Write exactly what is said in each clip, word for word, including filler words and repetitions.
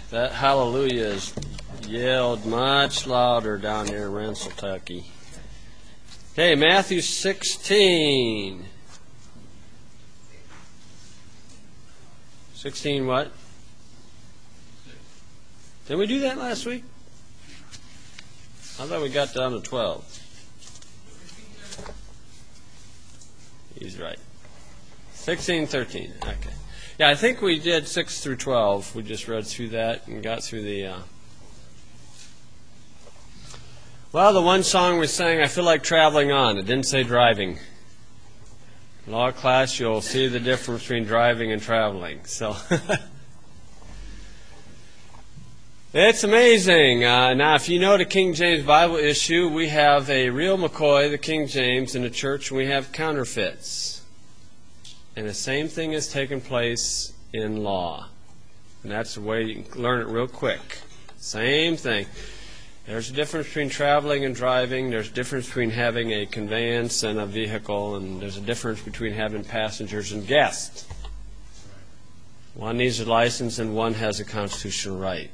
That hallelujah is yelled much louder down here in Rensselaer. Okay, Matthew sixteen. sixteen what? Didn't we do that last week? I thought we got down to twelve. He's right. sixteen, thirteen. Okay. Yeah, I think we did six through twelve. We just read through that and got through the... Uh... Well, the one song we sang, I feel like traveling on. It didn't say driving. In law class, you'll see the difference between driving and traveling. So... It's amazing. Uh, now, if you know the King James Bible issue, we have a real McCoy, the King James, in the church, and we have counterfeits. And the same thing has taken place in law. And that's the way you can learn it real quick. Same thing. There's a difference between traveling and driving. There's a difference between having a conveyance and a vehicle. And there's a difference between having passengers and guests. One needs a license and one has a constitutional right.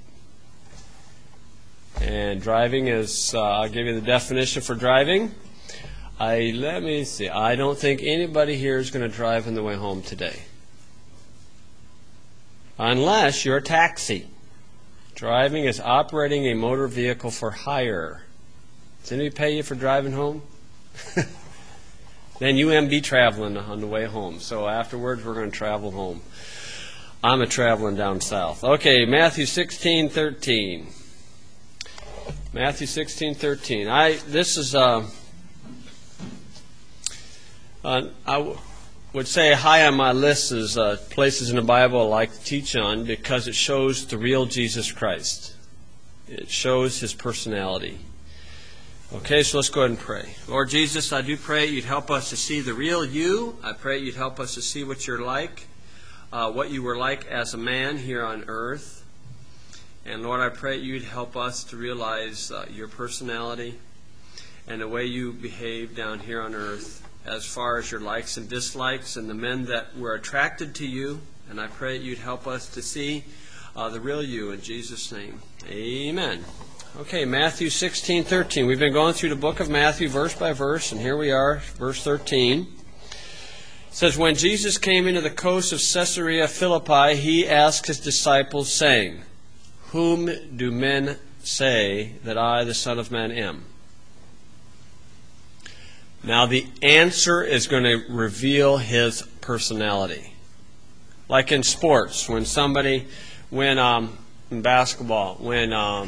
And driving is, uh, I'll give you the definition for driving. I let me see. I don't think anybody here is going to drive on the way home today. Unless you're a taxi. Driving is operating a motor vehicle for hire. Does anybody pay you for driving home? Then you and be traveling on the way home. So afterwards we're going to travel home. I'm a traveling down south. Okay, Matthew sixteen, thirteen. Matthew sixteen, thirteen. I this is uh, uh, I w- would say high on my list is uh, places in the Bible I like to teach on because it shows the real Jesus Christ. It shows His personality. Okay, so let's go ahead and pray. Lord Jesus, I do pray You'd help us to see the real You. I pray You'd help us to see what You're like, uh, what You were like as a man here on earth. And Lord, I pray You'd help us to realize uh, Your personality and the way You behave down here on earth as far as Your likes and dislikes and the men that were attracted to You. And I pray You'd help us to see uh, the real You in Jesus' name. Amen. Okay, Matthew sixteen, thirteen. We've been going through the book of Matthew verse by verse, and here we are, verse thirteen. It says, When Jesus came into the coast of Caesarea Philippi, He asked His disciples, saying, Whom do men say that I, the Son of Man, am? Now the answer is going to reveal His personality. Like in sports, when somebody, when um, in basketball, when um,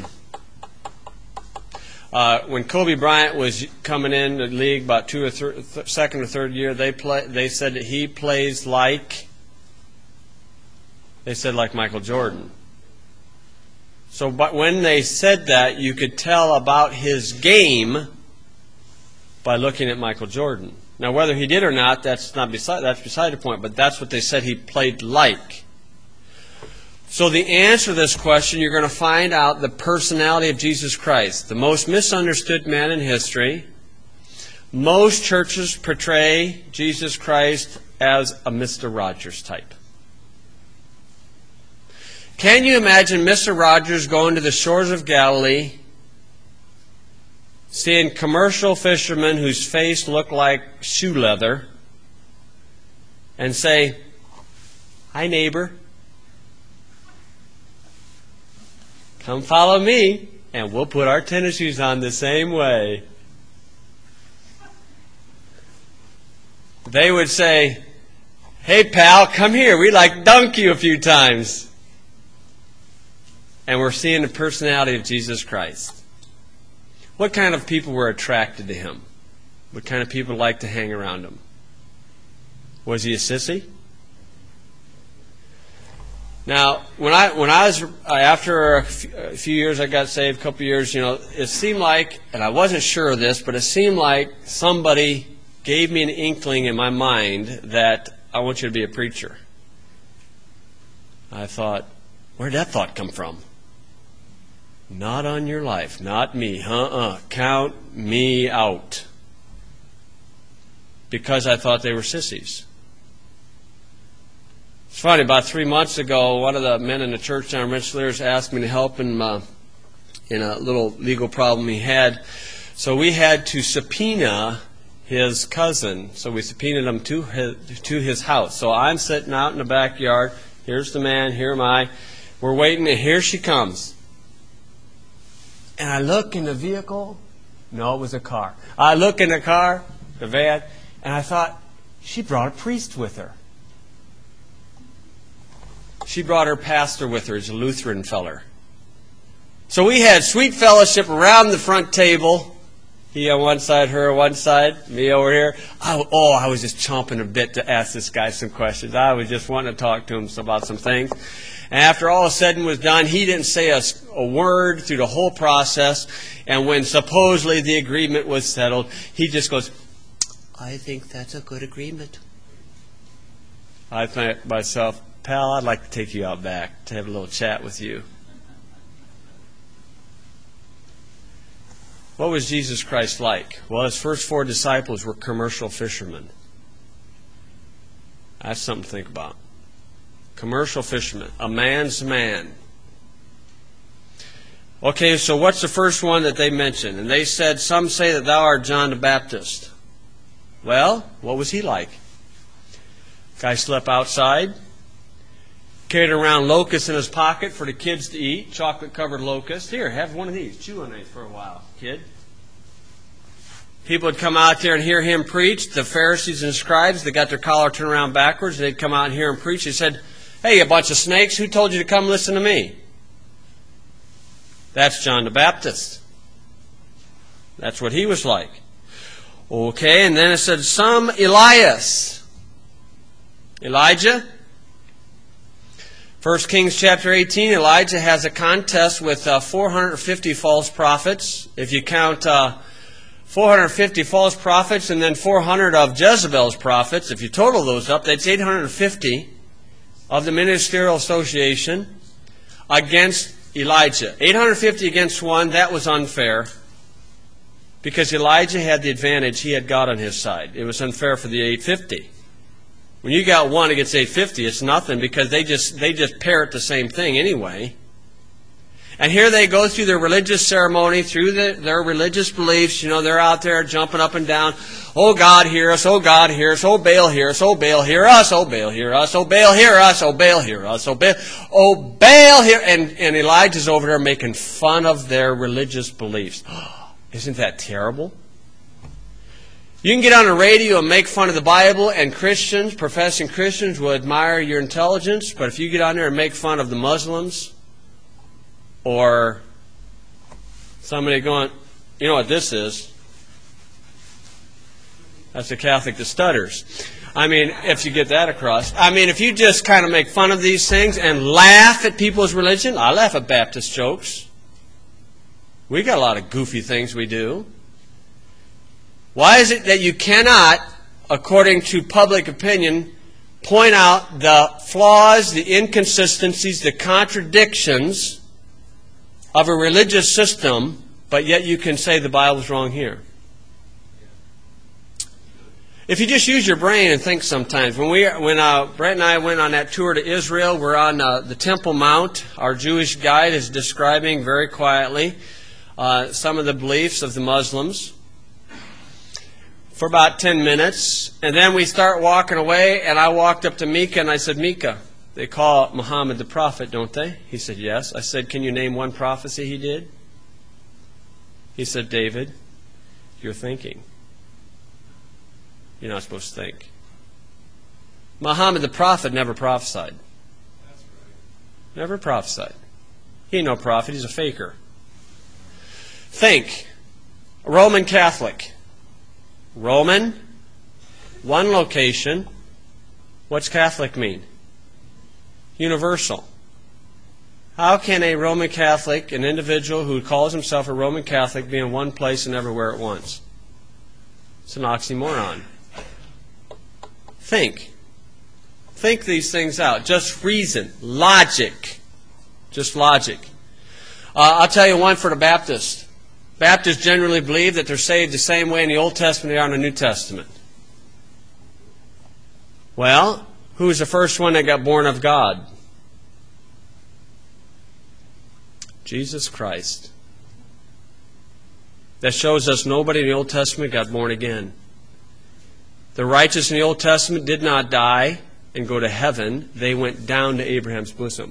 uh, when Kobe Bryant was coming in the league about two or thir- th- second or third year, they play. They said that he plays like. They said like Michael Jordan. So, but when they said that, you could tell about his game by looking at Michael Jordan. Now, whether he did or not, that's not beside that's beside the point. But that's what they said he played like. So, the answer to this question, you're going to find out the personality of Jesus Christ, the most misunderstood man in history. Most churches portray Jesus Christ as a Mister Rogers type. Can you imagine Mister Rogers going to the shores of Galilee, seeing commercial fishermen whose face looked like shoe leather, and say, Hi, neighbor. Come follow me, and we'll put our tennis shoes on the same way. They would say, Hey, pal, come here. We'd like to dunk you a few times. And we're seeing the personality of Jesus Christ. What kind of people were attracted to Him? What kind of people liked to hang around Him? Was He a sissy? Now, when I when I was after a few years, I got saved, a couple years, you know, it seemed like, and I wasn't sure of this, but it seemed like somebody gave me an inkling in my mind that I want you to be a preacher. I thought, where did that thought come from? Not on your life. Not me. Uh-uh. Count me out. Because I thought they were sissies. It's funny, about three months ago, one of the men in the church down in Rensselaer asked me to help him uh, in a little legal problem he had. So we had to subpoena his cousin. So we subpoenaed him to his, to his house. So I'm sitting out in the backyard. Here's the man, here am I. We're waiting, and here she comes. And I look in the vehicle. No, it was a car. I look in the car, the van, and I thought, she brought a priest with her. She brought her pastor with her. He's a Lutheran feller. So we had sweet fellowship around the front table. He on one side, her on one side, me over here. I, oh, I was just chomping a bit to ask this guy some questions. I was just wanting to talk to him about some things. And after all was said and was done, he didn't say a, a word through the whole process. And when supposedly the agreement was settled, he just goes, I think that's a good agreement. I thought to myself, pal, I'd like to take you out back to have a little chat with you. What was Jesus Christ like? Well, his first four disciples were commercial fishermen. That's something to think about. Commercial fishermen. A man's man. Okay, so what's the first one that they mentioned? And they said, some say that thou art John the Baptist. Well, what was he like? Guy slept outside. Carried around locusts in his pocket for the kids to eat. Chocolate-covered locusts. Here, have one of these. Chew on these for a while, kid. People would come out there and hear him preach. The Pharisees and scribes, they got their collar turned around backwards. They'd come out and hear him preach. He said, hey, you bunch of snakes, who told you to come listen to me? That's John the Baptist. That's what he was like. Okay, and then it said, some Elias. Elijah. First Kings chapter eighteen, Elijah has a contest with uh, four hundred fifty false prophets. If you count uh, four hundred fifty false prophets and then four hundred of Jezebel's prophets, if you total those up, that's eight hundred fifty of the ministerial association against Elijah. eight hundred fifty against one, that was unfair. Because Elijah had the advantage, he had God on his side. It was unfair for the eight hundred fifty. When you got one against eight hundred fifty, it's nothing because they just they just parrot the same thing anyway. And here they go through their religious ceremony, through the, their religious beliefs. You know, they're out there jumping up and down. Oh, God, hear us. Oh, God, hear us. Oh, Baal, hear us. Oh, Baal, hear us. Oh, Baal, hear us. Oh, Baal, hear us. Oh, Baal, hear us. Oh, Baal, oh, Baal, hear. And, and Elijah's over there making fun of their religious beliefs. Isn't that terrible? You can get on the radio and make fun of the Bible, and Christians, professing Christians, will admire your intelligence. But if you get on there and make fun of the Muslims, or somebody going, you know what this is? That's a Catholic that stutters. I mean, if you get that across. I mean, if you just kind of make fun of these things and laugh at people's religion. I laugh at Baptist jokes. We got a lot of goofy things we do. Why is it that you cannot, according to public opinion, point out the flaws, the inconsistencies, the contradictions of a religious system, but yet you can say the Bible's wrong here? If you just use your brain and think sometimes. When we, when uh, Brett and I went on that tour to Israel, we're on uh, the Temple Mount. Our Jewish guide is describing very quietly uh, some of the beliefs of the Muslims for about ten minutes. And then we start walking away, and I walked up to Micah, and I said, Micah, they call Muhammad the prophet, don't they? He said, yes. I said, can you name one prophecy he did? He said, David, you're thinking. You're not supposed to think. Muhammad the prophet never prophesied. That's right. Never prophesied. He ain't no prophet. He's a faker. Think. Roman Catholic. Roman, one location. What's Catholic mean? Universal. How can a Roman Catholic, an individual who calls himself a Roman Catholic, be in one place and everywhere at once? It's an oxymoron. Think. Think these things out. Just reason. Logic. Just logic. Uh, I'll tell you one for the Baptists. Baptists generally believe that they're saved the same way in the Old Testament they are in the New Testament. Well, Who was the first one that got born of God? Jesus Christ. That shows us nobody in the Old Testament got born again. The righteous in the Old Testament did not die and go to heaven. They went down to Abraham's bosom.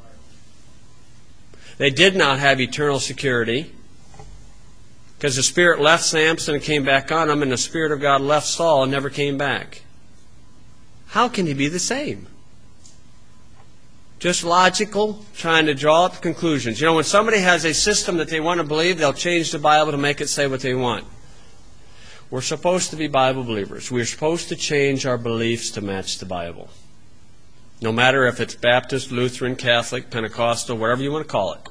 They did not have eternal security because the Spirit left Samson and came back on him, and the Spirit of God left Saul and never came back. How can he be the same? Just logical, trying to draw up conclusions. You know, when somebody has a system that they want to believe, they'll change the Bible to make it say what they want. We're supposed to be Bible believers. We're supposed to change our beliefs to match the Bible. No matter if it's Baptist, Lutheran, Catholic, Pentecostal, whatever you want to call it.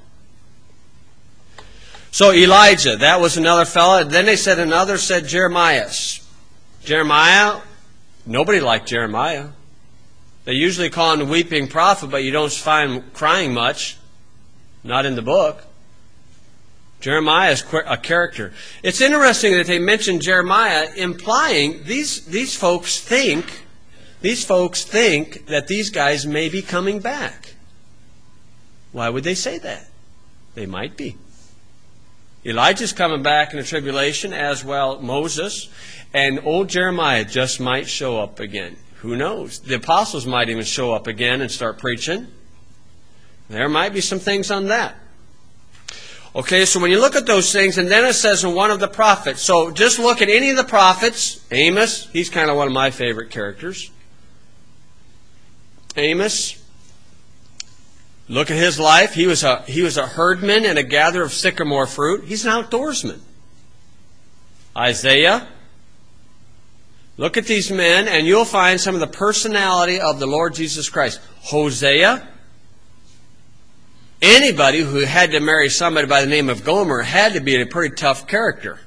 So Elijah, that was another fellow. Then they said another said Jeremiah. Jeremiah, nobody liked Jeremiah. They usually call him the weeping prophet, but you don't find him crying much. Not in the book. Jeremiah is a character. It's interesting that they mention Jeremiah, implying these, these folks think, these folks think that these guys may be coming back. Why would they say that? They might be. Elijah's coming back in the tribulation, as well Moses, and old Jeremiah just might show up again. Who knows? The apostles might even show up again and start preaching. There might be some things on that. Okay, so when you look at those things, and then it says in one of the prophets. So just look at any of the prophets. Amos, he's kind of one of my favorite characters. Amos, look at his life. He was a, he was a herdman and a gatherer of sycamore fruit. He's an outdoorsman. Isaiah, look at these men, and you'll find some of the personality of the Lord Jesus Christ. Hosea, anybody who had to marry somebody by the name of Gomer had to be a pretty tough character.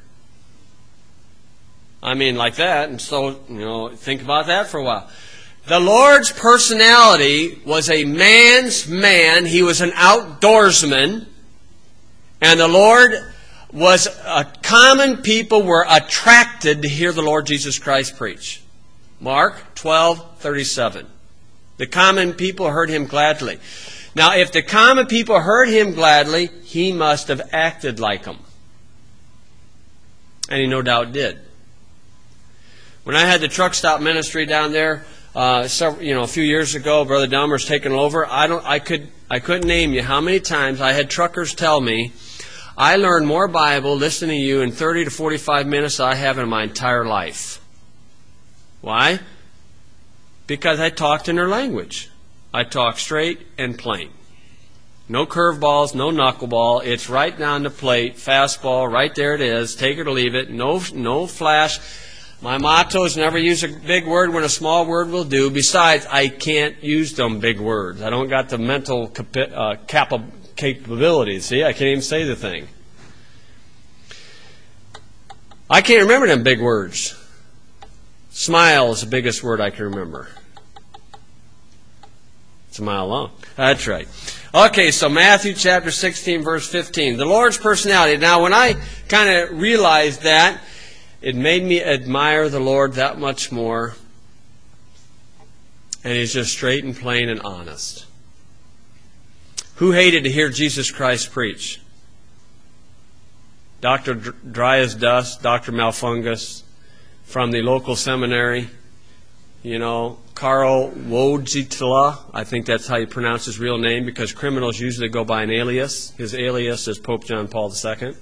I mean, like that. And so, you know, think about that for a while. The Lord's personality was a man's man. He was an outdoorsman. And the Lord was a common people were attracted to hear the Lord Jesus Christ preach. Mark twelve thirty-seven. The common people heard him gladly. Now, if the common people heard him gladly, he must have acted like them. And he no doubt did. When I had the truck stop ministry down there, uh, several, you know, a few years ago, Brother Dahmer's taken over. I don't, I could, I couldn't name you how many times I had truckers tell me, I learned more Bible listening to you in thirty to forty-five minutes than I have in my entire life. Why? Because I talked in their language. I talk straight and plain. No curveballs, no knuckleball. It's right down the plate, fastball, right there it is. Take it or leave it. No, no flash. My motto is never use a big word when a small word will do. Besides, I can't use them big words. I don't got the mental capi- uh, capa- capabilities. See, I can't even say the thing. I can't remember them big words. Smile is the biggest word I can remember. It's a mile long. That's right. Okay, so Matthew chapter sixteen, verse fifteen. The Lord's personality. Now, when I kind of realized that, it made me admire the Lord that much more. And He's just straight and plain and honest. Who hated to hear Jesus Christ preach? Doctor Dry as Dust, Doctor Malfungus from the local seminary. You know, Karl Wojtyla, I think that's how you pronounce his real name, because criminals usually go by an alias. His alias is Pope John Paul the Second.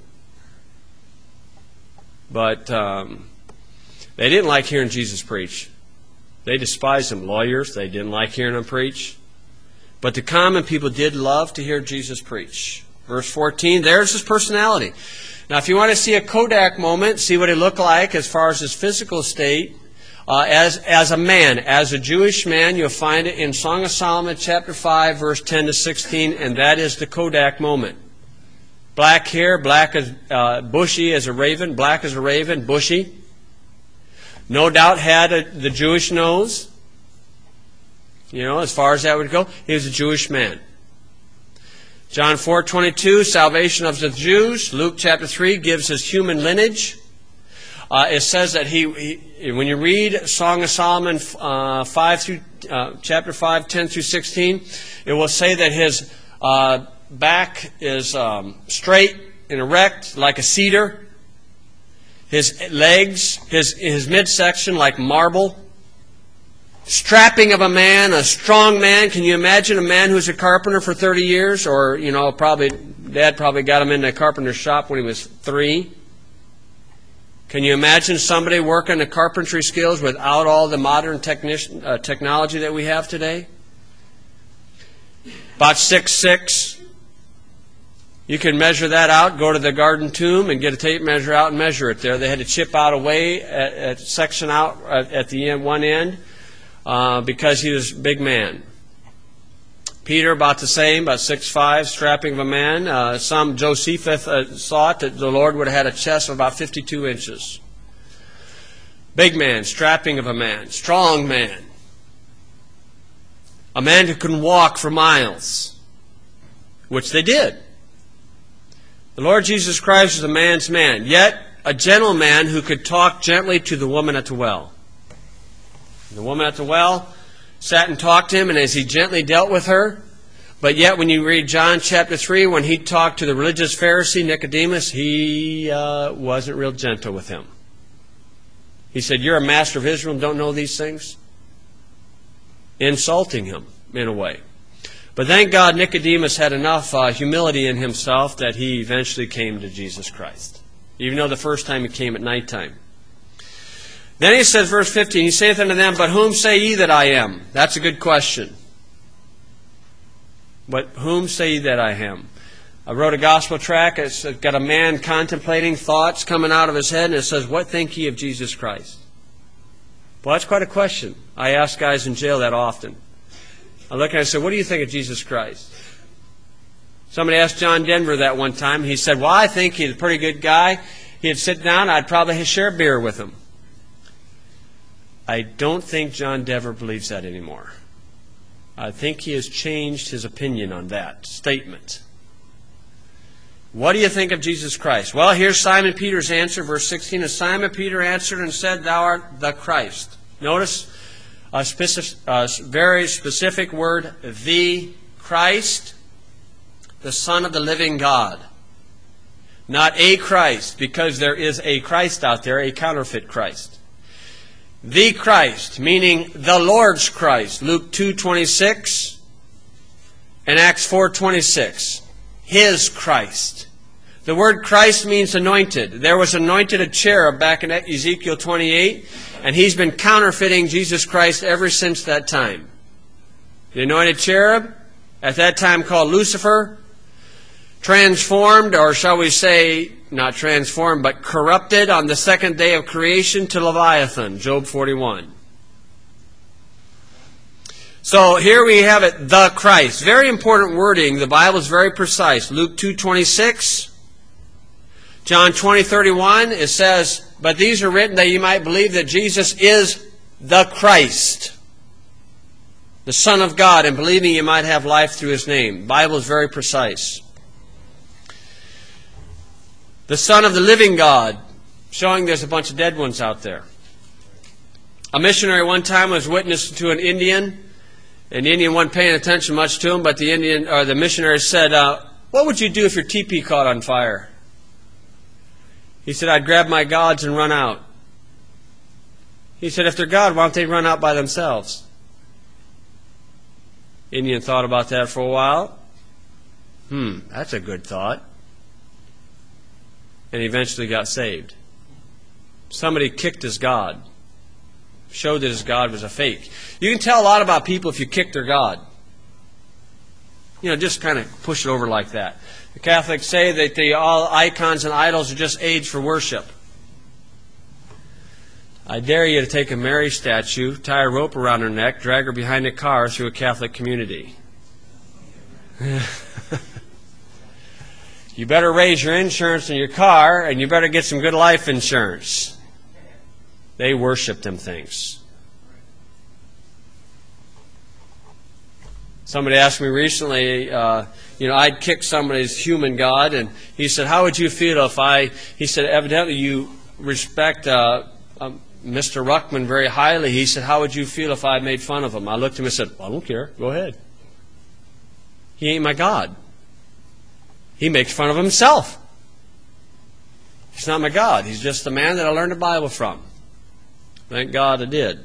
But um, they didn't like hearing Jesus preach. They despised him. Lawyers, they didn't like hearing him preach. But the common people did love to hear Jesus preach. Verse fourteen, there's his personality. Now, if you want to see a Kodak moment, see what he looked like as far as his physical state, uh, as, as a man, as a Jewish man, you'll find it in Song of Solomon chapter five, verse ten to sixteen, and that is the Kodak moment. Black hair, black as uh, bushy as a raven, black as a raven, bushy. No doubt had a, the Jewish nose. You know, as far as that would go, he was a Jewish man. John four twenty-two, salvation of the Jews. Luke chapter three gives his human lineage. Uh, it says that he, he, when you read Song of Solomon uh, five through uh, chapter five, ten through sixteen, it will say that his uh, back is um, straight and erect like a cedar. His legs, his, his midsection like marble. Strapping of a man, a strong man. Can you imagine a man who's a carpenter for thirty years? Or, you know, probably, Dad probably got him in a carpenter's shop when he was three. Can you imagine somebody working the carpentry skills without all the modern technici- uh, technology that we have today? About six foot six. You can measure that out, go to the garden tomb and get a tape measure out and measure it there. They had to chip out a way, at, at section out at, at the end, one end. Uh, because he was a big man. Peter, about the same, about six foot five, strapping of a man. Uh, some, Josephus uh, thought that the Lord would have had a chest of about fifty-two inches. Big man, strapping of a man, strong man. A man who can walk for miles, which they did. The Lord Jesus Christ was a man's man, yet a gentleman who could talk gently to the woman at the well. The woman at the well sat and talked to him, and as he gently dealt with her, but yet when you read John chapter three, when he talked to the religious Pharisee Nicodemus, he uh, wasn't real gentle with him. He said, "You're a master of Israel and don't know these things?" Insulting him in a way. But thank God Nicodemus had enough uh, humility in himself that he eventually came to Jesus Christ, even though the first time he came at nighttime. Then he says, verse fifteen, he saith unto them, "But whom say ye that I am?" That's a good question. But whom say ye that I am? I wrote a gospel tract. It's got a man contemplating thoughts coming out of his head, and it says, "What think ye of Jesus Christ?" Well, that's quite a question. I ask guys in jail that often. I look and I say, "What do you think of Jesus Christ?" Somebody asked John Denver that one time. He said, "Well, I think he's a pretty good guy. He'd sit down, I'd probably share a beer with him." I don't think John Dever believes that anymore. I think he has changed his opinion on that statement. What do you think of Jesus Christ? Well, here's Simon Peter's answer, verse sixteen. "And Simon Peter answered and said, Thou art the Christ." Notice a, specific, a very specific word, the Christ, the Son of the living God. Not a Christ, because there is a Christ out there, a counterfeit Christ. The Christ, meaning the Lord's Christ. Luke two twenty-six and Acts four twenty-six. His Christ. The word Christ means anointed. There was anointed a cherub back in Ezekiel twenty-eight, and he's been counterfeiting Jesus Christ ever since that time. The anointed cherub, at that time called Lucifer, transformed, or shall we say, not transformed, but corrupted on the second day of creation to Leviathan, Job forty-one. So here we have it, the Christ. Very important wording. The Bible is very precise. Luke two twenty-six, John twenty thirty-one, it says, "But these are written that you might believe that Jesus is the Christ, the Son of God, and believing you might have life through His name." The Bible is very precise. The Son of the living God, showing there's a bunch of dead ones out there. A missionary one time was witness to an Indian, and the Indian wasn't paying attention much to him, but the Indian or the missionary said, uh, "What would you do if your teepee caught on fire?" He said, "I'd grab my gods and run out." He said, "If they're God, why don't they run out by themselves?" Indian thought about that for a while. Hmm, that's a good thought. And eventually got saved. Somebody kicked his God. Showed that his God was a fake. You can tell a lot about people if you kick their God. You know, just kind of push it over like that. The Catholics say that the all icons and idols are just aids for worship. I dare you to take a Mary statue, tie a rope around her neck, drag her behind a car through a Catholic community. You better raise your insurance in your car, and you better get some good life insurance. They worship them things. Somebody asked me recently, uh, you know, I'd kick somebody's human God, and he said, "How would you feel if I," he said, "evidently you respect uh, um, Mister Ruckman very highly. He said, how would you feel if I made fun of him? I looked at him and said, I don't care. Go ahead. He ain't my God. He makes fun of himself. He's not my God. He's just the man that I learned the Bible from. Thank God I did.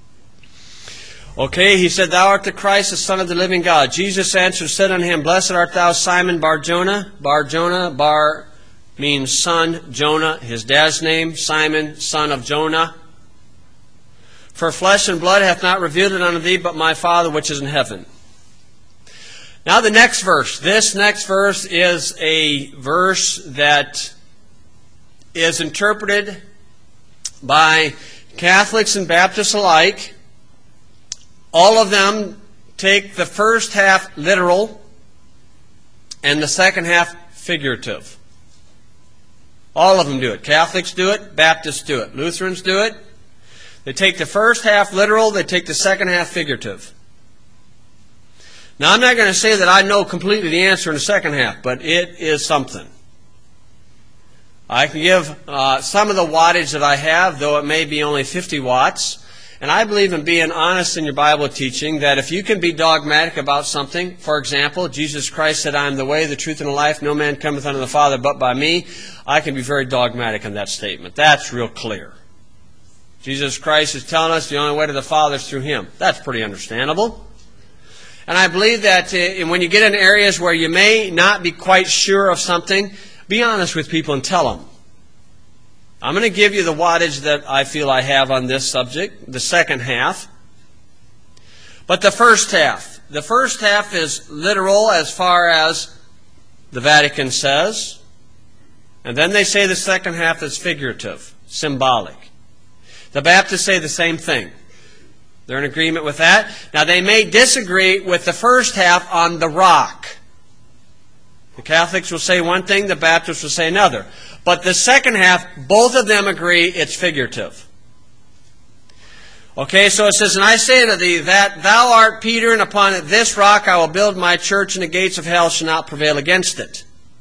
Okay, he said, thou art the Christ, the Son of the living God. Jesus answered, said unto him, blessed art thou, Simon Bar-Jonah. Bar-Jonah, Bar means son, Jonah, his dad's name, Simon, son of Jonah. For flesh and blood hath not revealed it unto thee, but my Father which is in heaven. Now the next verse. This next verse is a verse that is interpreted by Catholics and Baptists alike. All of them take the first half literal and the second half figurative. All of them do it. Catholics do it. Baptists do it. Lutherans do it. They take the first half literal. They take the second half figurative. Now, I'm not going to say that I know completely the answer in the second half, but it is something. I can give uh, some of the wattage that I have, though it may be only fifty watts. And I believe in being honest in your Bible teaching, that if you can be dogmatic about something, for example, Jesus Christ said, I am the way, the truth, and the life. No man cometh unto the Father but by me. I can be very dogmatic in that statement. That's real clear. Jesus Christ is telling us the only way to the Father is through Him. That's pretty understandable. And I believe that uh, when you get in areas where you may not be quite sure of something, be honest with people and tell them. I'm going to give you the wattage that I feel I have on this subject, the second half. But the first half. The first half is literal as far as the Vatican says. And then they say the second half is figurative, symbolic. The Baptists say the same thing. They're in agreement with that. Now they may disagree with the first half on the rock. The Catholics will say one thing, the Baptists will say another. But the second half, both of them agree it's figurative. Okay, so it says, and I say unto thee that thou art Peter, and upon this rock I will build my church, and the gates of hell shall not prevail against it.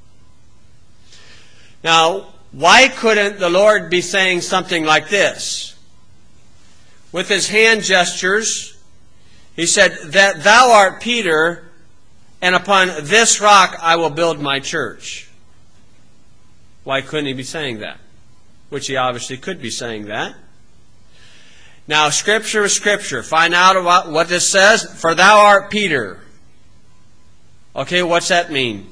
Now, why couldn't the Lord be saying something like this? With his hand gestures, he said, that thou art Peter, and upon this rock I will build my church. Why couldn't he be saying that? Which he obviously could be saying that. Now, Scripture is Scripture. Find out about what this says. For thou art Peter. Okay, what's that mean?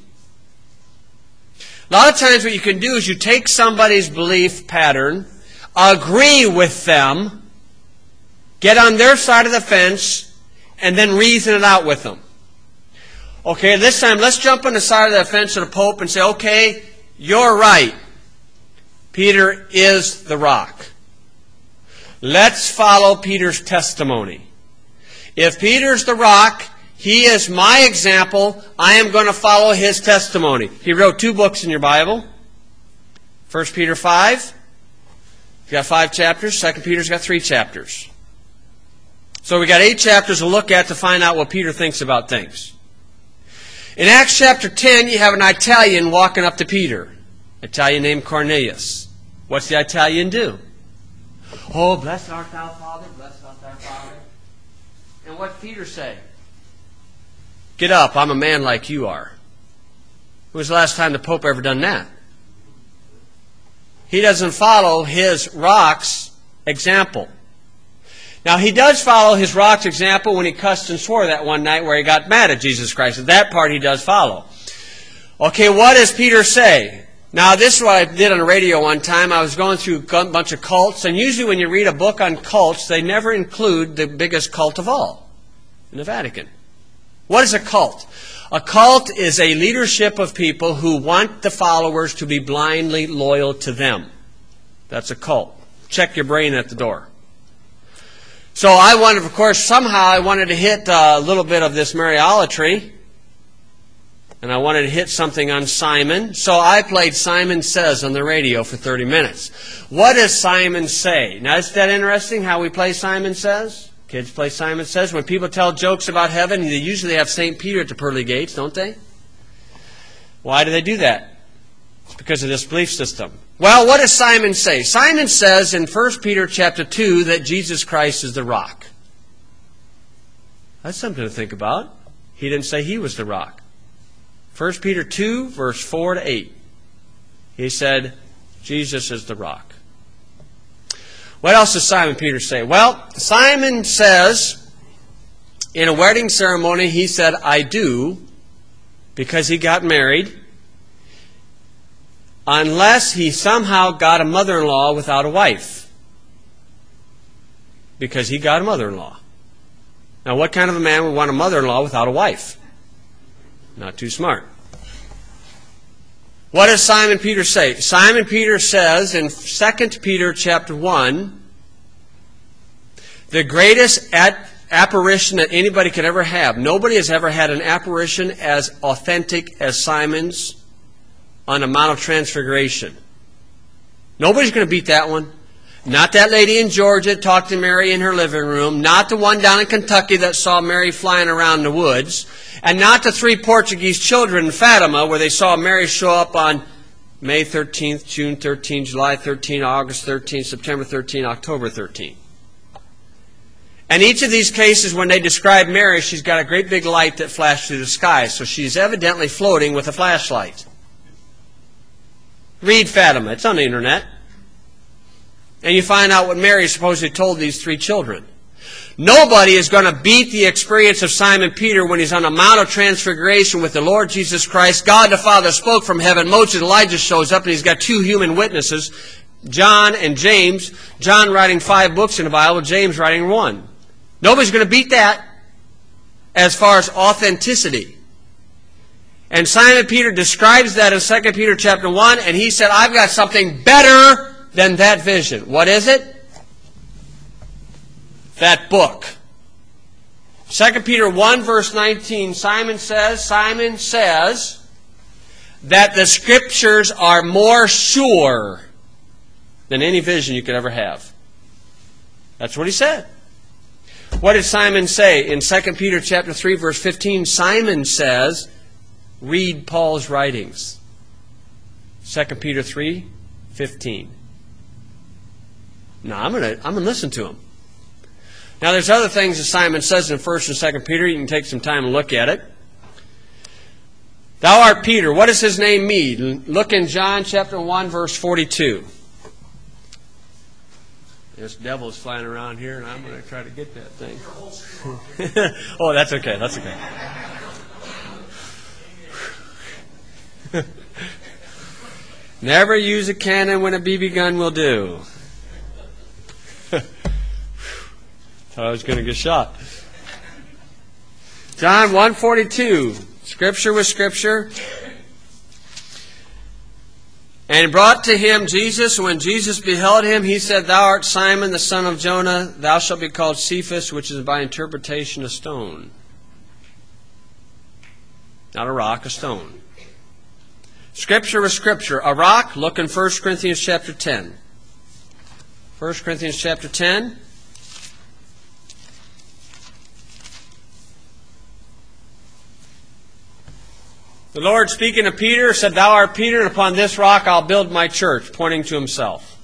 A lot of times what you can do is you take somebody's belief pattern, agree with them, get on their side of the fence, and then reason it out with them. Okay, this time let's jump on the side of the fence of the Pope and say, okay, you're right. Peter is the rock. Let's follow Peter's testimony. If Peter's the rock, he is my example. I am going to follow his testimony. He wrote two books in your Bible. First Peter five. He's got five chapters. Second Peter's got three chapters. So we got eight chapters to look at to find out what Peter thinks about things. In Acts chapter ten, you have an Italian walking up to Peter. Italian named Cornelius. What's the Italian do? Oh, blessed art thou, Father, blessed art thou, Father. And what did Peter say? Get up, I'm a man like you are. When was the last time the Pope ever done that? He doesn't follow his rock's example. Now, he does follow his rock's example when he cussed and swore that one night where he got mad at Jesus Christ. That part he does follow. Okay, what does Peter say? Now, this is what I did on the radio one time. I was going through a bunch of cults, and usually when you read a book on cults, they never include the biggest cult of all, in the Vatican. What is a cult? A cult is a leadership of people who want the followers to be blindly loyal to them. That's a cult. Check your brain at the door. So I wanted, of course, somehow I wanted to hit a little bit of this Mariolatry. And I wanted to hit something on Simon. So I played Simon Says on the radio for thirty minutes. What does Simon say? Now, isn't that interesting how we play Simon Says? Kids play Simon Says. When people tell jokes about heaven, they usually have Saint Peter at the pearly gates, don't they? Why do they do that? It's because of this belief system. Well, what does Simon say? Simon says in First Peter chapter two that Jesus Christ is the rock. That's something to think about. He didn't say he was the rock. First Peter two, verse four to eight. He said, Jesus is the rock. What else does Simon Peter say? Well, Simon says, in a wedding ceremony, he said, I do, because he got married, unless he somehow got a mother-in-law without a wife. Because he got a mother-in-law. Now, what kind of a man would want a mother-in-law without a wife? Not too smart. What does Simon Peter say? Simon Peter says in Second Peter chapter one, the greatest at apparition that anybody could ever have. Nobody has ever had an apparition as authentic as Simon's on the Mount of Transfiguration. Nobody's going to beat that one. Not that lady in Georgia talked to Mary in her living room. Not the one down in Kentucky that saw Mary flying around the woods. And not the three Portuguese children in Fatima where they saw Mary show up on May thirteenth, June thirteenth, July thirteenth, August thirteenth, September thirteenth, October thirteenth. And each of these cases, when they describe Mary, she's got a great big light that flashed through the sky. So she's evidently floating with a flashlight. Read Fatima. It's on the internet. And you find out what Mary supposedly told these three children. Nobody is going to beat the experience of Simon Peter when he's on the Mount of Transfiguration with the Lord Jesus Christ. God the Father spoke from heaven. Moses and Elijah shows up and he's got two human witnesses, John and James. John writing five books in the Bible, James writing one. Nobody's going to beat that as far as authenticity. And Simon Peter describes that in Second Peter chapter one, and he said, I've got something better than that vision. What is it? That book. Second Peter one, verse nineteen, Simon says, Simon says that the Scriptures are more sure than any vision you could ever have. That's what he said. What did Simon say? In Second Peter chapter three, verse fifteen, Simon says, read Paul's writings. Second Peter three, fifteen. Now, I'm going to I'm going to listen to him. Now, there's other things that Simon says in First and Second Peter. You can take some time and look at it. Thou art Peter. What does his name mean? Look in John chapter one, verse forty-two. This devil is flying around here, and I'm going to try to get that thing. Oh, that's okay. That's okay. Never use a cannon when a B B gun will do. Thought I was going to get shot. John one forty-two. Scripture was Scripture. And brought to him Jesus. When Jesus beheld him, he said, Thou art Simon, the son of Jonah. Thou shalt be called Cephas, which is by interpretation a stone. Not a rock, a stone. Scripture was Scripture. A rock, look in First Corinthians chapter ten. First Corinthians chapter ten. The Lord, speaking to Peter, said, Thou art Peter, and upon this rock I'll build my church, pointing to himself.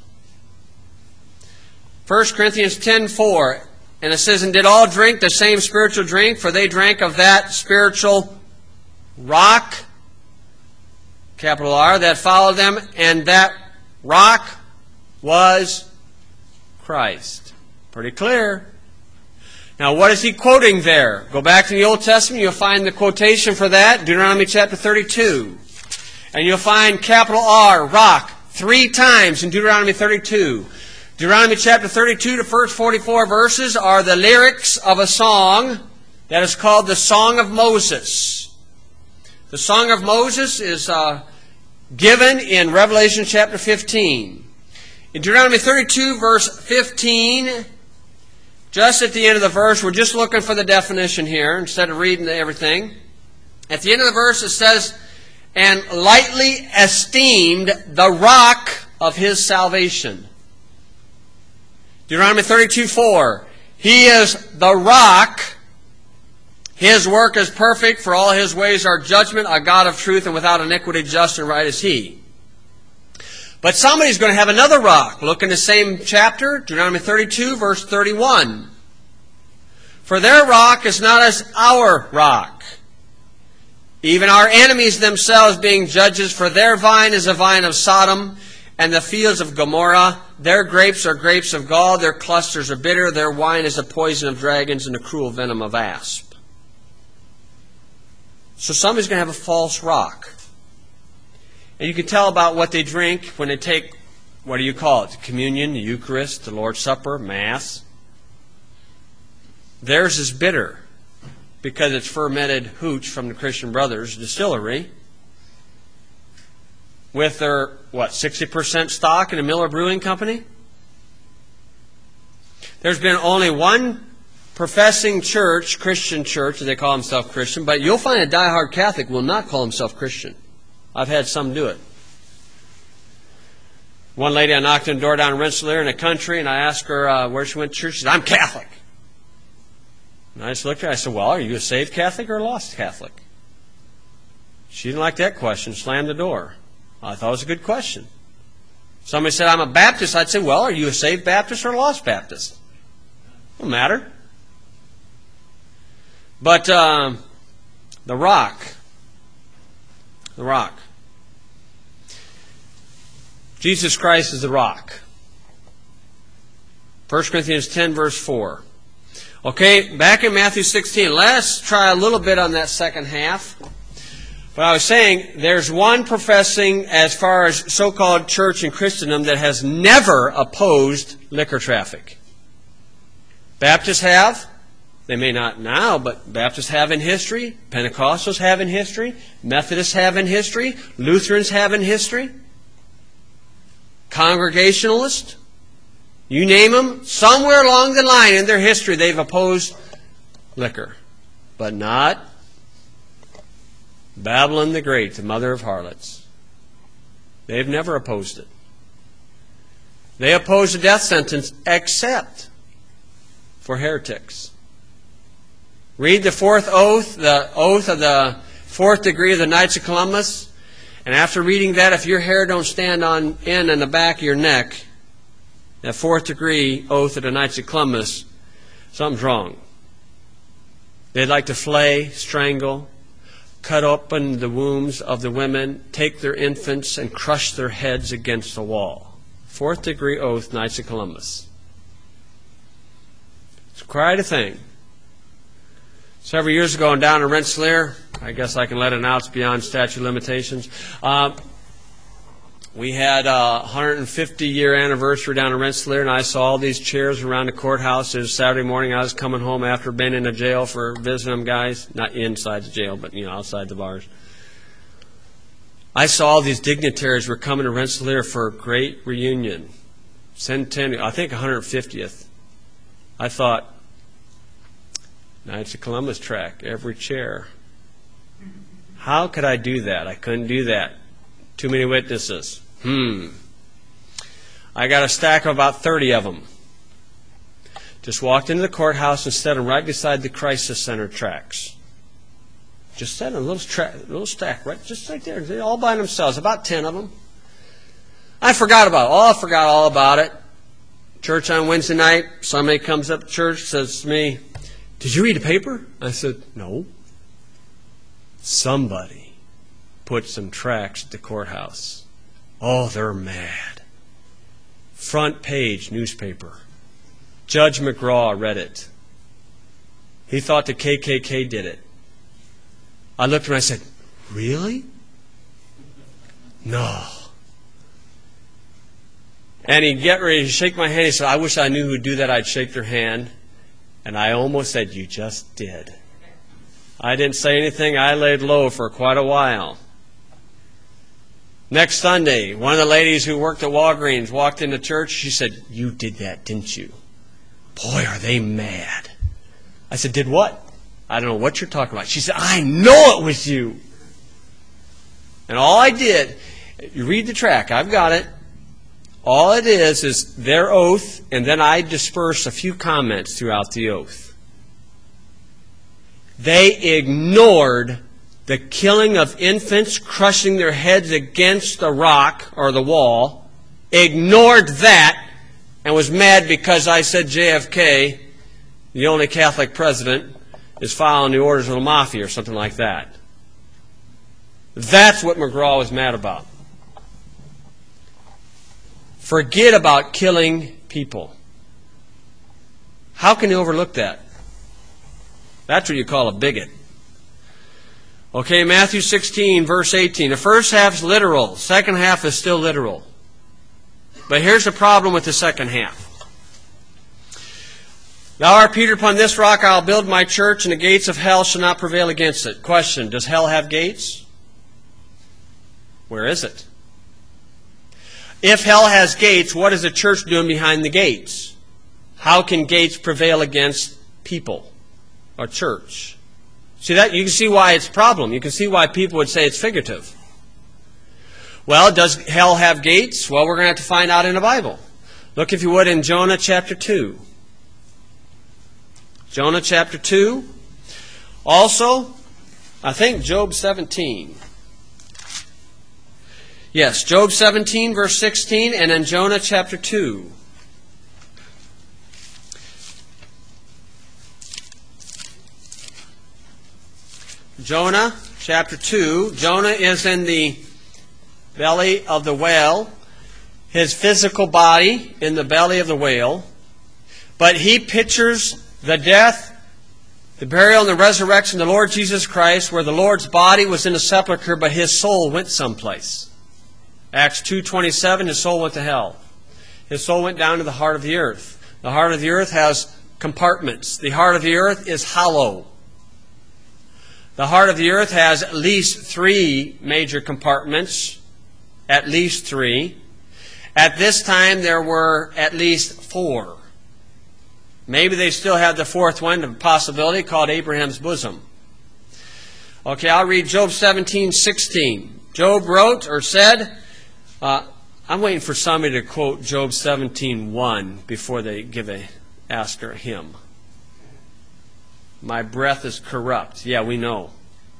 First Corinthians ten four, and it says, And did all drink the same spiritual drink? For they drank of that spiritual rock, capital R, that followed them, and that rock was Christ. Pretty clear. Now, what is he quoting there? Go back to the Old Testament. You'll find the quotation for that, Deuteronomy chapter thirty-two. And you'll find capital R, rock, three times in Deuteronomy thirty-two. Deuteronomy chapter thirty-two, the first forty-four verses are the lyrics of a song that is called the Song of Moses. The Song of Moses is uh, given in Revelation chapter fifteen. In Deuteronomy thirty-two, verse fifteen, just at the end of the verse, we're just looking for the definition here instead of reading everything. At the end of the verse it says, And lightly esteemed the rock of his salvation. Deuteronomy thirty-two four, He is the rock. His work is perfect, for all his ways are judgment, a God of truth, and without iniquity, just and right is he. But somebody's going to have another rock. Look in the same chapter, Deuteronomy thirty-two, verse thirty-one. For their rock is not as our rock, even our enemies themselves being judges, for their vine is a vine of Sodom, and the fields of Gomorrah. Their grapes are grapes of gall, their clusters are bitter, their wine is the poison of dragons and the cruel venom of asp. So somebody's going to have a false rock. And you can tell about what they drink when they take, what do you call it? Communion, the Eucharist, the Lord's Supper, Mass. Theirs is bitter because it's fermented hooch from the Christian Brothers distillery with their, what, sixty percent stock in the Miller Brewing Company? There's been only one professing church, Christian church, they call themselves Christian, but you'll find a diehard Catholic will not call himself Christian. I've had some do it. One lady, I knocked on the door down in Rensselaer in the country, and I asked her uh, where she went to church. She said, I'm Catholic. And I just looked at her. I said, well, are you a saved Catholic or a lost Catholic? She didn't like that question, slammed the door. I thought it was a good question. Somebody said, I'm a Baptist. I'd say, well, are you a saved Baptist or a lost Baptist? Don't matter. But uh, the rock, the rock. Jesus Christ is the rock. First Corinthians ten, verse four. Okay, back in Matthew sixteen, let's try a little bit on that second half. But I was saying, there's one professing, as far as so-called church in Christendom, that has never opposed liquor traffic. Baptists have. They may not now, but Baptists have in history. Pentecostals have in history. Methodists have in history. Lutherans have in history. Congregationalists. You name them. Somewhere along the line in their history they've opposed liquor. But not Babylon the Great, the mother of harlots. They've never opposed it. They oppose the death sentence except for heretics. Read the fourth oath, the oath of the fourth degree of the Knights of Columbus. And after reading that, if your hair don't stand on end in the back of your neck, that fourth degree oath of the Knights of Columbus, something's wrong. They'd like to flay, strangle, cut open the wombs of the women, take their infants, and crush their heads against the wall. Fourth degree oath, Knights of Columbus. It's quite a thing. Several years ago, I'm down in Rensselaer. I guess I can let it out. It's beyond statute of limitations. Uh, we had a one hundred fifty year anniversary down in Rensselaer, and I saw all these chairs around the courthouse. It was Saturday morning. I was coming home after being in the jail for visiting them guys. Not inside the jail, but you know, outside the bars. I saw all these dignitaries were coming to Rensselaer for a great reunion. Centennial, I think one hundred fiftieth. I thought, Knights of Columbus track, every chair. How could I do that? I couldn't do that. Too many witnesses. Hmm. I got a stack of about thirty of them. Just walked into the courthouse and set them right beside the Crisis Center tracks. Just set them, a little, tra- little stack, right, just right there. They're all by themselves, about ten of them. I forgot about it. Oh, I forgot all about it. Church on Wednesday night, somebody comes up to church, says to me, did you read the paper? I said, no. Somebody put some tracts at the courthouse. Oh, they're mad. Front page newspaper. Judge McGraw read it. He thought the K K K did it. I looked at him and I said, really? No. And he'd get ready to shake my hand. He said, I wish I knew who'd do that. I'd shake their hand. And I almost said, you just did. I didn't say anything. I laid low for quite a while. Next Sunday, one of the ladies who worked at Walgreens walked into church. She said, you did that, didn't you? Boy, are they mad. I said, did what? I don't know what you're talking about. She said, I know it was you. And all I did, you read the track, I've got it. All it is is their oath, and then I disperse a few comments throughout the oath. They ignored the killing of infants, crushing their heads against the rock or the wall, ignored that and was mad because I said J F K, the only Catholic president, is following the orders of the mafia or something like that. That's what McGraw was mad about. Forget about killing people. How can you overlook that? That's what you call a bigot. Okay, Matthew sixteen, verse eighteen. The first half is literal. The second half is still literal. But here's the problem with the second half. Thou art Peter, upon this rock I'll build my church, and the gates of hell shall not prevail against it. Question, does hell have gates? Where is it? If hell has gates, what is the church doing behind the gates? How can gates prevail against people or church? See that? You can see why it's a problem. You can see why people would say it's figurative. Well, does hell have gates? Well, we're going to have to find out in the Bible. Look, if you would, in Jonah chapter two. Jonah chapter two. Also, I think Job seventeen. Yes, Job seventeen, verse sixteen, and then Jonah chapter two. Jonah chapter two. Jonah is in the belly of the whale, his physical body in the belly of the whale, but he pictures the death, the burial, and the resurrection of the Lord Jesus Christ, where the Lord's body was in a sepulcher, but his soul went someplace. Acts two twenty-seven, his soul went to hell. His soul went down to the heart of the earth. The heart of the earth has compartments. The heart of the earth is hollow. The heart of the earth has at least three major compartments. At least three. At this time, there were at least four. Maybe they still have the fourth one, a possibility, called Abraham's bosom. Okay, I'll read Job seventeen sixteen. Job wrote or said, uh, I'm waiting for somebody to quote Job seventeen one before they give a ask or a hymn. My breath is corrupt. Yeah, we know.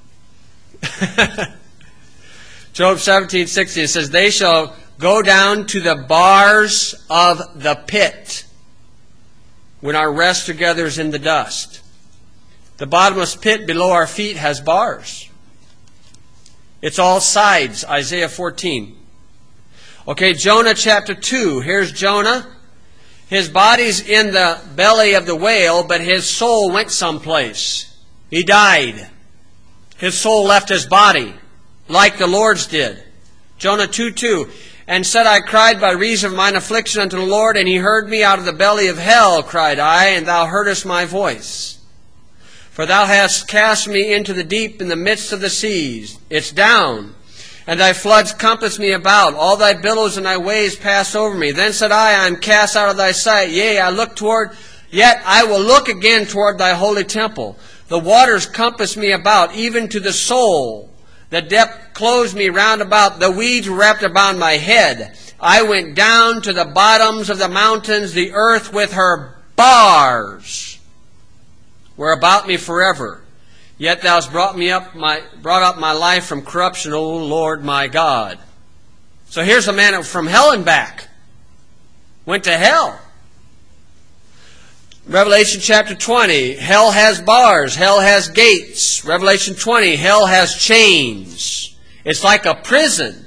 Job seventeen sixteen says, they shall go down to the bars of the pit when our rest together is in the dust. The bottomless pit below our feet has bars. It's all sides, Isaiah fourteen. Okay, Jonah chapter two. Here's Jonah. His body's in the belly of the whale, but his soul went someplace. He died. His soul left his body, like the Lord's did. Jonah two two. And said, I cried by reason of mine affliction unto the Lord, and he heard me out of the belly of hell, cried I, and thou heardest my voice. For thou hast cast me into the deep in the midst of the seas. It's down. And thy floods compass me about. All thy billows and thy waves pass over me. Then said I, I am cast out of thy sight. Yea, I look toward, yet I will look again toward thy holy temple. The waters compass me about, even to the soul. The depth closed me round about. The weeds wrapped about my head. I went down to the bottoms of the mountains. The earth with her bars were about me forever. Yet thou hast brought me up my brought up my life from corruption, O Lord my God. So here's a man from hell and back. Went to hell. Revelation chapter twenty, hell has bars, hell has gates. Revelation twenty, hell has chains. It's like a prison.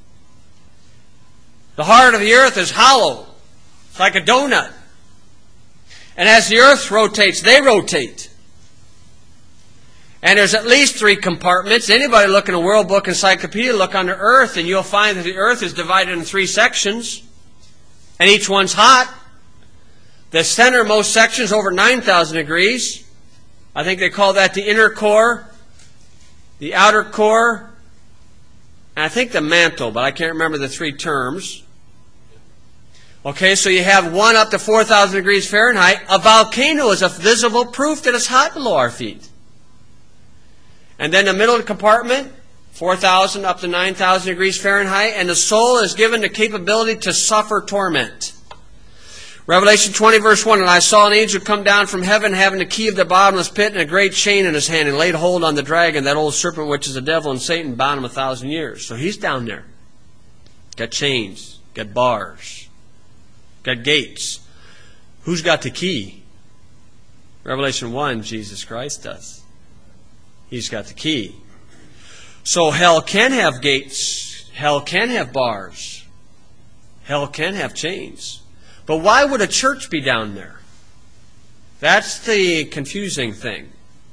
The heart of the earth is hollow. It's like a donut. And as the earth rotates, they rotate. And there's at least three compartments. Anybody look in a World Book Encyclopedia, look under earth, and you'll find that the earth is divided into three sections. And each one's hot. The centermost section is over nine thousand degrees. I think they call that the inner core, the outer core, and I think the mantle, but I can't remember the three terms. Okay, so you have one up to four thousand degrees Fahrenheit. A volcano is a visible proof that it's hot below our feet. And then the middle compartment, four thousand up to nine thousand degrees Fahrenheit, and the soul is given the capability to suffer torment. Revelation twenty, verse one, and I saw an angel come down from heaven, having the key of the bottomless pit and a great chain in his hand, and laid hold on the dragon, that old serpent which is the devil and Satan, bound him a thousand years. So he's down there. Got chains, got bars, got gates. Who's got the key? Revelation one, Jesus Christ does. He's got the key. So hell can have gates. Hell can have bars. Hell can have chains. But why would a church be down there? That's the confusing thing.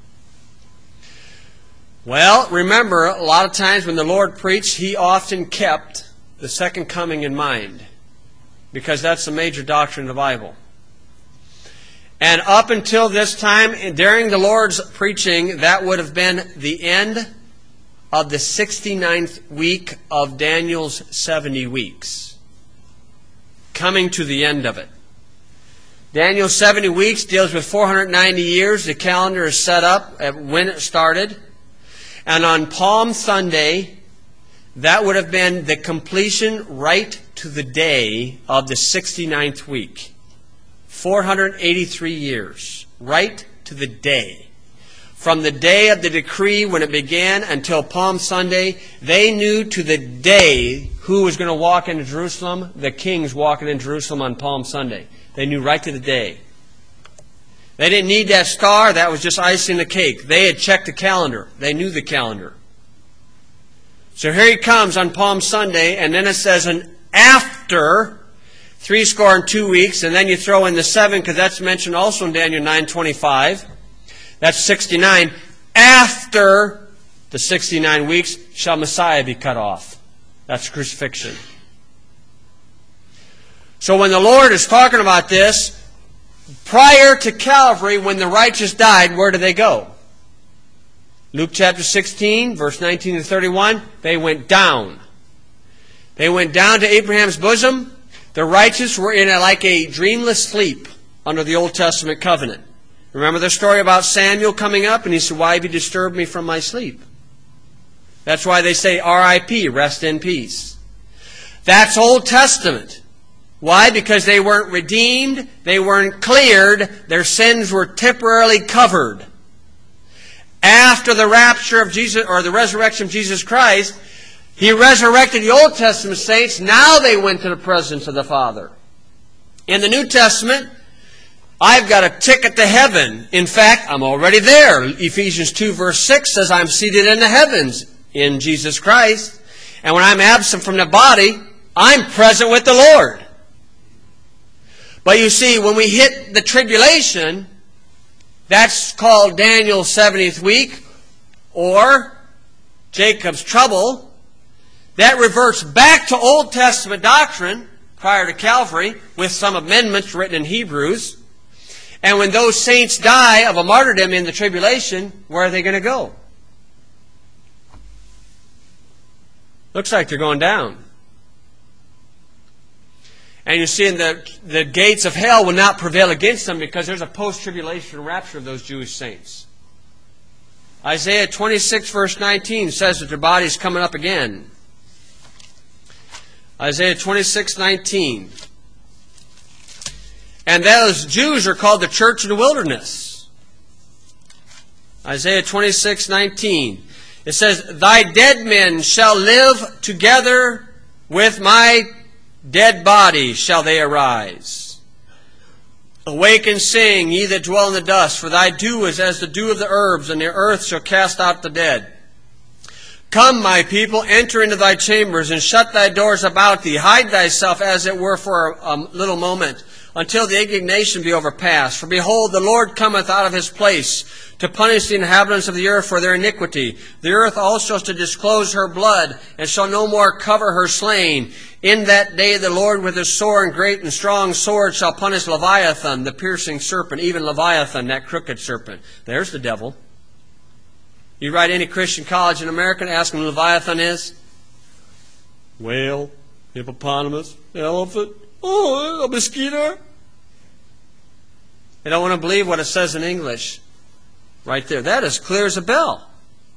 Well, remember, a lot of times when the Lord preached, He often kept the second coming in mind, because that's a major doctrine of the Bible. And up until this time, during the Lord's preaching, that would have been the end of the sixty-ninth week of Daniel's seventy weeks. Coming to the end of it. Daniel's seventy weeks deals with four hundred ninety years. The calendar is set up at when it started. And on Palm Sunday, that would have been the completion right to the day of the sixty-ninth week. four hundred eighty-three years, right to the day. From the day of the decree when it began until Palm Sunday, they knew to the day who was going to walk into Jerusalem. The kings walking in Jerusalem on Palm Sunday. They knew right to the day. They didn't need that star. That was just icing the cake. They had checked the calendar. They knew the calendar. So here he comes on Palm Sunday, and then it says, and after three score and two weeks, and then you throw in the seven, because that's mentioned also in Daniel nine twenty-five. That's sixty-nine. After the sixty-nine weeks shall Messiah be cut off. That's crucifixion. So when the Lord is talking about this, prior to Calvary, when the righteous died, where did they go? Luke chapter sixteen, verse nineteen to thirty-one, they went down. They went down to Abraham's bosom. The righteous were in a, like a dreamless sleep under the Old Testament covenant. Remember the story about Samuel coming up, and he said, why have you disturbed me from my sleep? That's why they say R I P, rest in peace. That's Old Testament. Why? Because they weren't redeemed, they weren't cleared, their sins were temporarily covered. After the rapture of Jesus, or the resurrection of Jesus Christ, He resurrected the Old Testament saints. Now they went to the presence of the Father. In the New Testament, I've got a ticket to heaven. In fact, I'm already there. Ephesians two verse six says I'm seated in the heavens in Jesus Christ. And when I'm absent from the body, I'm present with the Lord. But you see, when we hit the tribulation, that's called Daniel's seventieth week, or Jacob's trouble. That reverts back to Old Testament doctrine prior to Calvary with some amendments written in Hebrews. And when those saints die of a martyrdom in the tribulation, where are they going to go? Looks like they're going down. And you see, in the, the gates of hell will not prevail against them, because there's a post-tribulation rapture of those Jewish saints. Isaiah twenty-six verse nineteen says that their body's coming up again. Isaiah twenty-six nineteen. And those Jews are called the church in the wilderness. Isaiah twenty-six nineteen. It says, thy dead men shall live together with my dead body shall they arise. Awake and sing, ye that dwell in the dust, for thy dew is as the dew of the herbs, and the earth shall cast out the dead. Come, my people, enter into thy chambers, and shut thy doors about thee. Hide thyself, as it were, for a little moment, until the indignation be overpast. For behold, the Lord cometh out of his place, to punish the inhabitants of the earth for their iniquity. The earth also to disclose her blood, and shall no more cover her slain. In that day the Lord with his sore and great and strong sword shall punish Leviathan, the piercing serpent, even Leviathan, that crooked serpent. There's the devil. You write any Christian college in America and ask them who Leviathan is? Whale, hippopotamus, elephant, oh, a mosquito. They don't want to believe what it says in English. Right there. That is clear as a bell.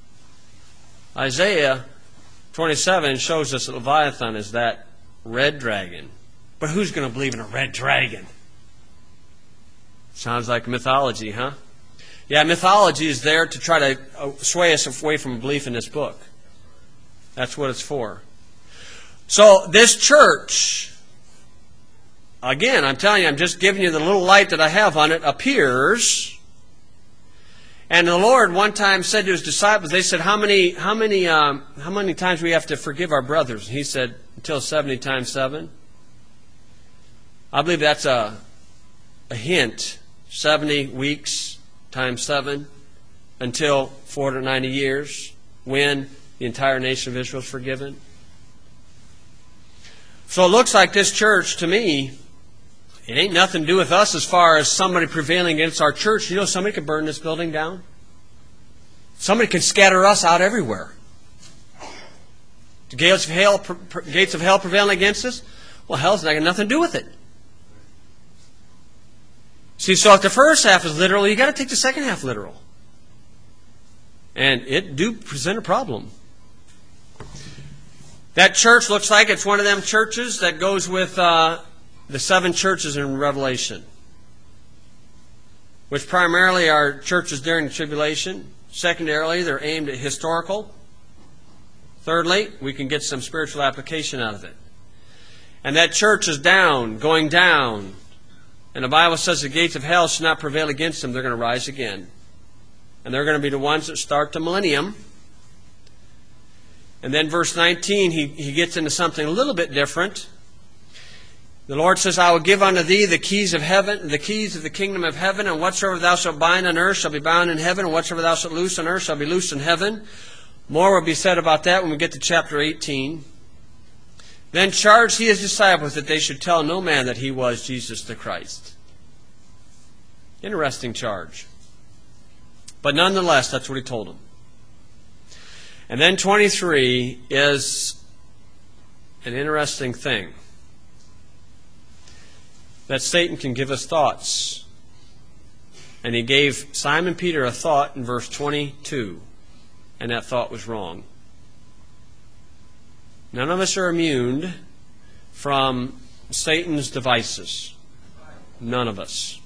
Isaiah twenty-seven shows us that Leviathan is that red dragon. But who's going to believe in a red dragon? Sounds like mythology, huh? Yeah, mythology is there to try to sway us away from belief in this book. That's what it's for. So this church again, I'm telling you, I'm just giving you the little light that I have on it, appears. And the Lord one time said to his disciples, they said, how many how many, um, how many times we have to forgive our brothers? And he said, until seventy times seven. I believe that's a, a hint. seventy weeks times seven until four hundred ninety years, when the entire nation of Israel is forgiven. So it looks like this church, to me, it ain't nothing to do with us as far as somebody prevailing against our church. You know, somebody could burn this building down. Somebody could scatter us out everywhere. The gates of hell, gates of hell prevailing against us? Well, hell's not got nothing to do with it. See, so if the first half is literal, you got to take the second half literal. And it do present a problem. That church looks like it's one of them churches that goes with uh, the seven churches in Revelation, which primarily are churches during the tribulation. Secondarily, they're aimed at historical. Thirdly, we can get some spiritual application out of it. And that church is down, going down. And the Bible says the gates of hell should not prevail against them. They're going to rise again. And they're going to be the ones that start the millennium. And then verse nineteen, he, he gets into something a little bit different. The Lord says, I will give unto thee the keys of heaven, the keys of the kingdom of heaven, and whatsoever thou shalt bind on earth shall be bound in heaven, and whatsoever thou shalt loose on earth shall be loosed in heaven. More will be said about that when we get to chapter eighteen. Then charged he his disciples that they should tell no man that he was Jesus the Christ. Interesting charge. But nonetheless, that's what he told them. And then twenty-three is an interesting thing. That Satan can give us thoughts. And he gave Simon Peter a thought in verse twenty-two. And that thought was wrong. None of us are immune from Satan's devices. None of us.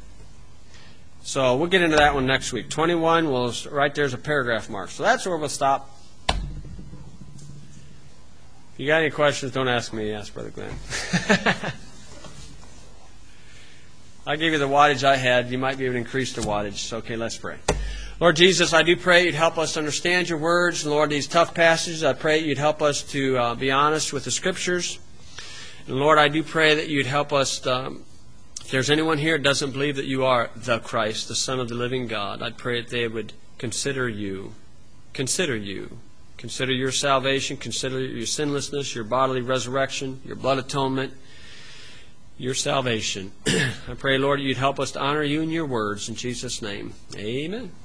So we'll get into that one next week. twenty-one, well, right there's a paragraph mark. So that's where we'll stop. If you got any questions, don't ask me. Ask Brother Glenn. I gave you the wattage I had. You might be able to increase the wattage. So, okay, let's pray. Lord Jesus, I do pray you'd help us understand your words. And Lord, these tough passages, I pray you'd help us to uh, be honest with the Scriptures. And Lord, I do pray that you'd help us, um, if there's anyone here that doesn't believe that you are the Christ, the Son of the living God, I pray that they would consider you. Consider you. Consider your salvation. Consider your sinlessness, your bodily resurrection, your blood atonement, your salvation. I pray, Lord, you'd help us to honor you in your words. In Jesus' name, amen.